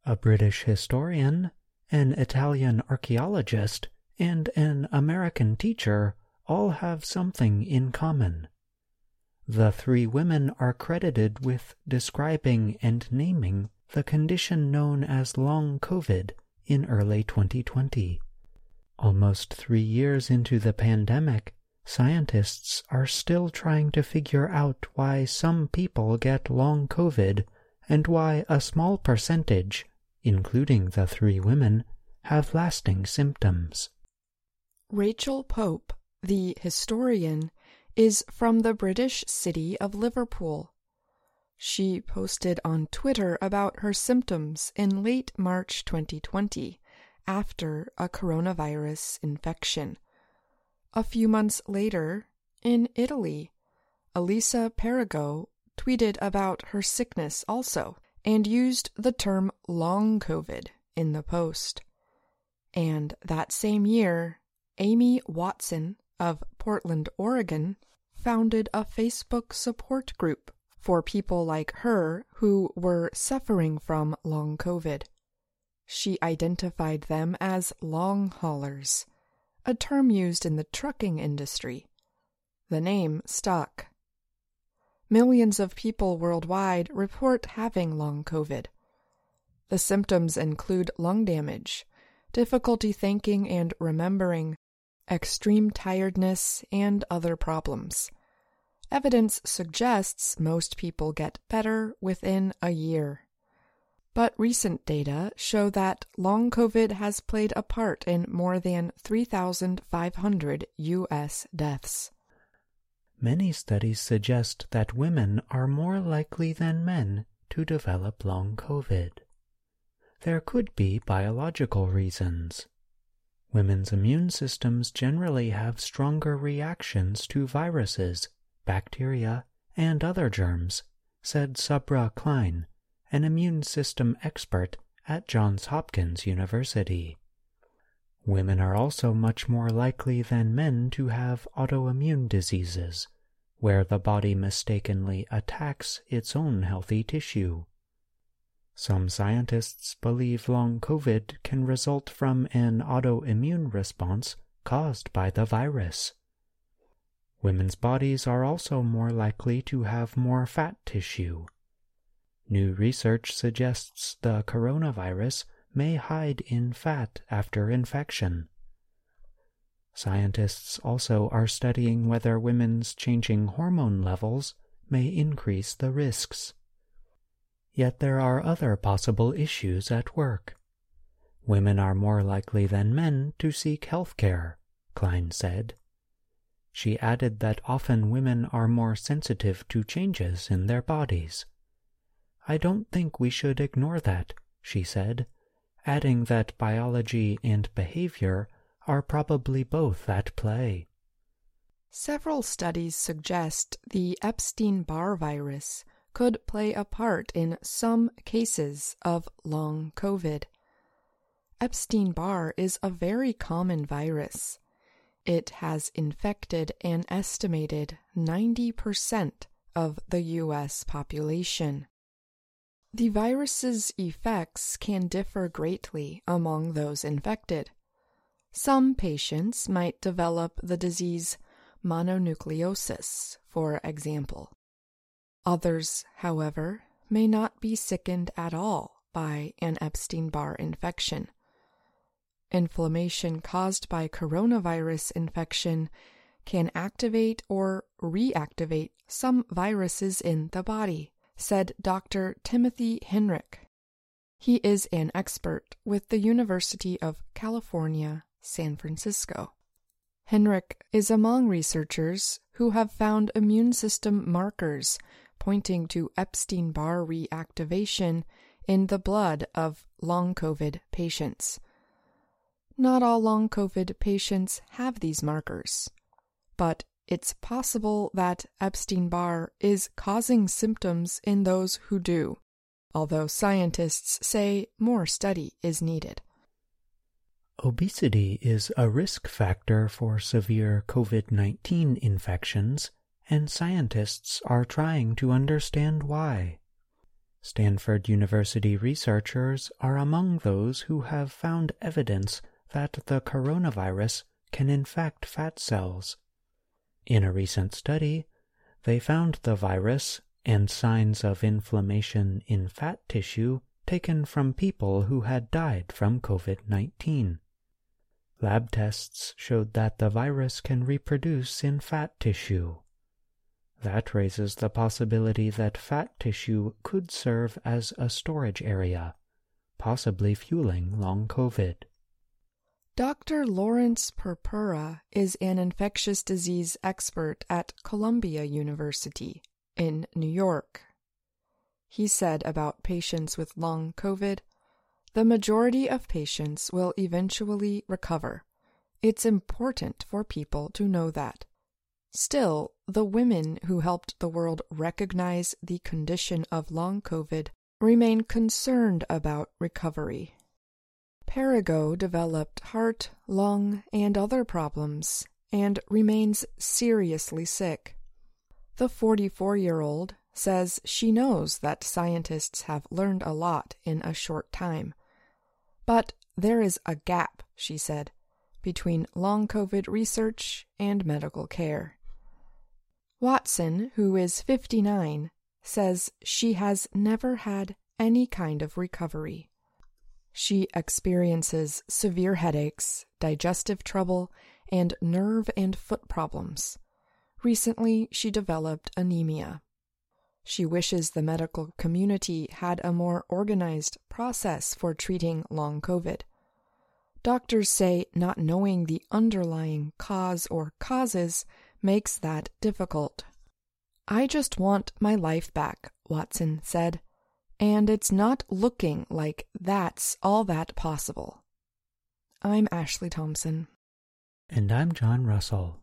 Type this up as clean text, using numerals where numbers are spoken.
A British historian, an Italian archaeologist, and an American teacher all have something in common. The three women are credited with describing and naming the condition known as long COVID in early 2020. Almost 3 years into the pandemic, scientists are still trying to figure out why some people get long COVID and why a small percentage, including the three women, have lasting symptoms. Rachel Pope, the historian, is from the British city of Liverpool. She posted on Twitter about her symptoms in late March 2020 after a coronavirus infection. A few months later, in Italy, Elisa Perigo tweeted about her sickness also and used the term long COVID in the post. And that same year, Amy Watson of Portland, Oregon, founded a Facebook support group for people like her who were suffering from long COVID. She identified them as long haulers, a term used in the trucking industry. The name stuck. Millions of people worldwide report having long COVID. The symptoms include lung damage, difficulty thinking and remembering, extreme tiredness, and other problems. Evidence suggests most people get better within a year. But recent data show that long COVID has played a part in more than 3,500 U.S. deaths. Many studies suggest that women are more likely than men to develop long COVID. There could be biological reasons. Women's immune systems generally have stronger reactions to viruses, bacteria, and other germs, said Sabra Klein, an immune system expert at Johns Hopkins University. Women are also much more likely than men to have autoimmune diseases, where the body mistakenly attacks its own healthy tissue. Some scientists believe long COVID can result from an autoimmune response caused by the virus. Women's bodies are also more likely to have more fat tissue. New research suggests the coronavirus may hide in fat after infection. Scientists also are studying whether women's changing hormone levels may increase the risks. Yet there are other possible issues at work. Women are more likely than men to seek health care, Klein said. She added that often women are more sensitive to changes in their bodies. I don't think we should ignore that, she said, adding that biology and behavior are probably both at play. Several studies suggest the Epstein-Barr virus could play a part in some cases of long COVID. Epstein-Barr is a very common virus. It has infected an estimated 90% of the U.S. population. The virus's effects can differ greatly among those infected. Some patients might develop the disease mononucleosis, for example. Others, however, may not be sickened at all by an Epstein-Barr infection. Inflammation caused by coronavirus infection can activate or reactivate some viruses in the body, said Dr. Timothy Henrich. He is an expert with the University of California, San Francisco. Henrich is among researchers who have found immune system markers pointing to Epstein-Barr reactivation in the blood of long COVID patients. Not all long COVID patients have these markers, but it's possible that Epstein-Barr is causing symptoms in those who do, although scientists say more study is needed. Obesity is a risk factor for severe COVID-19 infections, and scientists are trying to understand why. Stanford University researchers are among those who have found evidence that the coronavirus can infect fat cells. In a recent study, they found the virus and signs of inflammation in fat tissue taken from people who had died from COVID-19. Lab tests showed that the virus can reproduce in fat tissue. That raises the possibility that fat tissue could serve as a storage area, possibly fueling long COVID. Dr. Lawrence Purpura is an infectious disease expert at Columbia University in New York. He said about patients with long COVID, "The majority of patients will eventually recover. It's important for people to know that. Still, the women who helped the world recognize the condition of long COVID remain concerned about recovery." Perigo developed heart, lung, and other problems, and remains seriously sick. The 44-year-old says she knows that scientists have learned a lot in a short time. But there is a gap, she said, between long COVID research and medical care. Watson, who is 59, says she has never had any kind of recovery. She experiences severe headaches, digestive trouble, and nerve and foot problems. Recently, she developed anemia. She wishes the medical community had a more organized process for treating long COVID. Doctors say not knowing the underlying cause or causes makes that difficult. "I just want my life back," Watson said. And it's not looking like that's all that possible. I'm Ashley Thompson. And I'm John Russell.